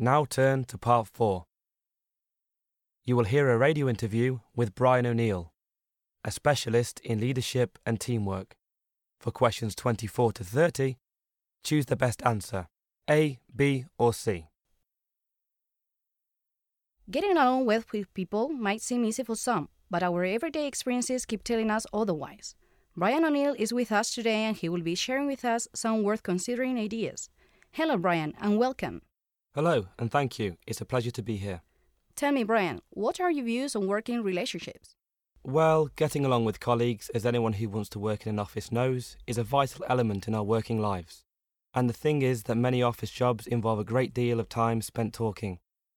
Now turn to part 4. You will hear a radio interview with Brian O'Neill, a specialist in leadership and teamwork. For questions 24 to 30, choose the best answer, A, B or C. Getting along well with people might seem easy for some, but our everyday experiences keep telling us otherwise. Brian O'Neill is with us today and he will be sharing with us some worth considering ideas. Hello, Brian, and welcome. Hello, and thank you. It's a pleasure to be here. Tell me, Brian, what are your views on working relationships? Well, getting along with colleagues, as anyone who wants to work in an office knows, is a vital element in our working lives. And the thing is that many office jobs involve a great deal of time spent talking.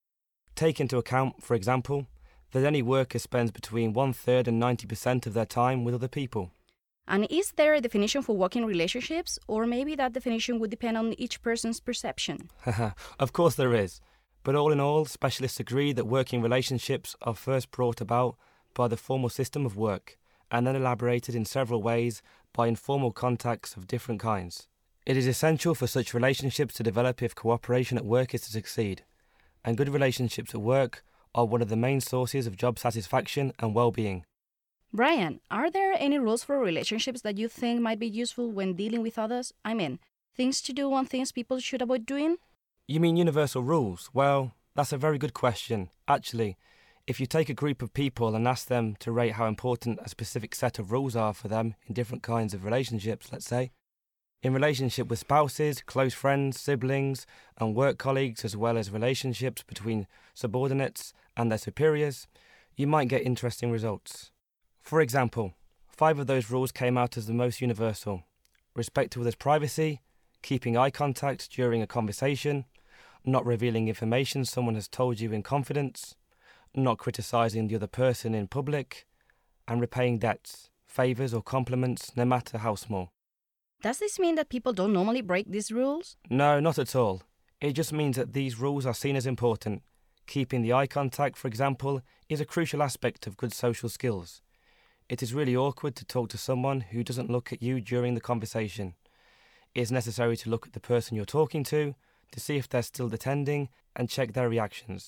Take into account, for example, that any worker spends between 1/3 and 90% of their time with other people. And is there a definition for working relationships, or maybe that definition would depend on each person's perception? Of course there is, but all in all, specialists agree that working relationships are first brought about by the formal system of work, and then elaborated in several ways by informal contacts of different kinds. It is essential for such relationships to develop if cooperation at work is to succeed, and good relationships at work are one of the main sources of job satisfaction and well-being. Brian, are there any rules for relationships that you think might be useful when dealing with others? I mean, things to do and things people should avoid doing? You mean universal rules? Well, that's a very good question. Actually, if you take a group of people and ask them to rate how important a specific set of rules are for them in different kinds of relationships, let's say, in relationship with spouses, close friends, siblings, and work colleagues, as well as relationships between subordinates and their superiors, you might get interesting results. For example, 5 of those rules came out as the most universal: respect to others' privacy, keeping eye contact during a conversation, not revealing information someone has told you in confidence, not criticising the other person in public, and repaying debts, favours or compliments, no matter how small. Does this mean that people don't normally break these rules? No, not at all. It just means that these rules are seen as important. Keeping the eye contact, for example, is a crucial aspect of good social skills. It is really awkward to talk to someone who doesn't look at you during the conversation. It is necessary to look at the person you're talking to see if they're still attending and check their reactions.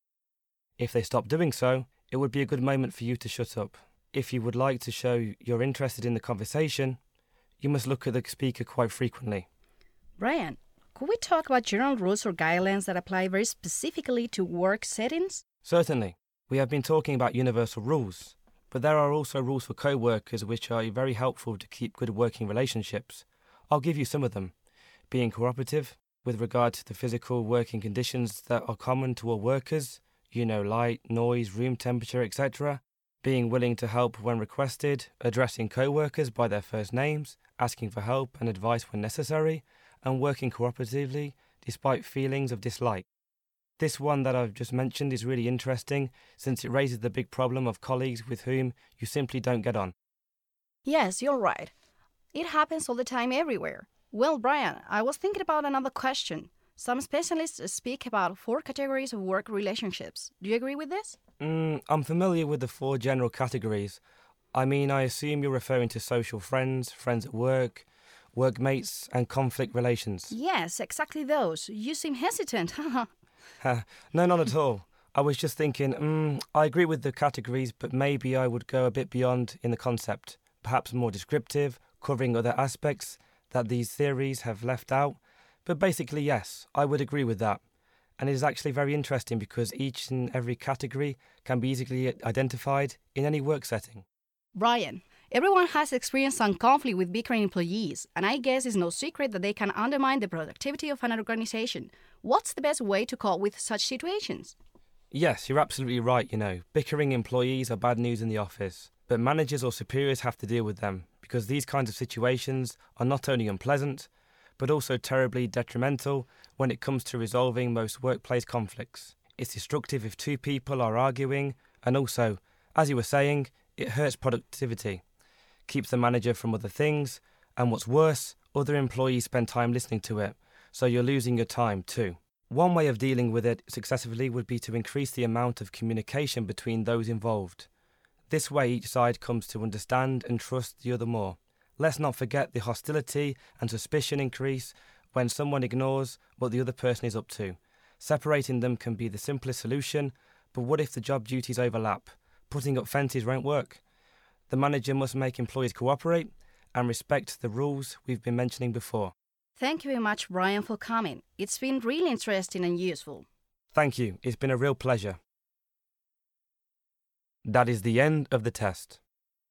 If they stop doing so, it would be a good moment for you to shut up. If you would like to show you're interested in the conversation, you must look at the speaker quite frequently. Brian, could we talk about general rules or guidelines that apply very specifically to work settings? Certainly. We have been talking about universal rules, but there are also rules for co-workers which are very helpful to keep good working relationships. I'll give you some of them. Being cooperative with regard to the physical working conditions that are common to all workers, light, noise, room temperature, etc. Being willing to help when requested, addressing co-workers by their first names, asking for help and advice when necessary, and working cooperatively despite feelings of dislike. This one that I've just mentioned is really interesting since it raises the big problem of colleagues with whom you simply don't get on. Yes, you're right. It happens all the time everywhere. Well, Brian, I was thinking about another question. Some specialists speak about 4 categories of work relationships. Do you agree with this? I'm familiar with the 4 general categories. I assume you're referring to social friends, friends at work, workmates, and conflict relations. Yes, exactly those. You seem hesitant. No, not at all. I was just thinking, I agree with the categories, but maybe I would go a bit beyond in the concept, perhaps more descriptive, covering other aspects that these theories have left out. But basically, yes, I would agree with that. And it is actually very interesting because each and every category can be easily identified in any work setting. Brian, everyone has experienced some conflict with bickering employees, and I guess it's no secret that they can undermine the productivity of an organization. What's the best way to cope with such situations? Yes, you're absolutely right, Bickering employees are bad news in the office, but managers or superiors have to deal with them because these kinds of situations are not only unpleasant, but also terribly detrimental when it comes to resolving most workplace conflicts. It's destructive if 2 people are arguing, and also, as you were saying, it hurts productivity, keeps the manager from other things, and what's worse, other employees spend time listening to it, so you're losing your time too. One way of dealing with it successfully would be to increase the amount of communication between those involved. This way each side comes to understand and trust the other more. Let's not forget the hostility and suspicion increase when someone ignores what the other person is up to, Separating them can be the simplest solution, but what if the job duties overlap? Putting up fences won't work. The manager must make employees cooperate and respect the rules we've been mentioning before. Thank you very much, Brian, for coming. It's been really interesting and useful. Thank you. It's been a real pleasure. That is the end of the test.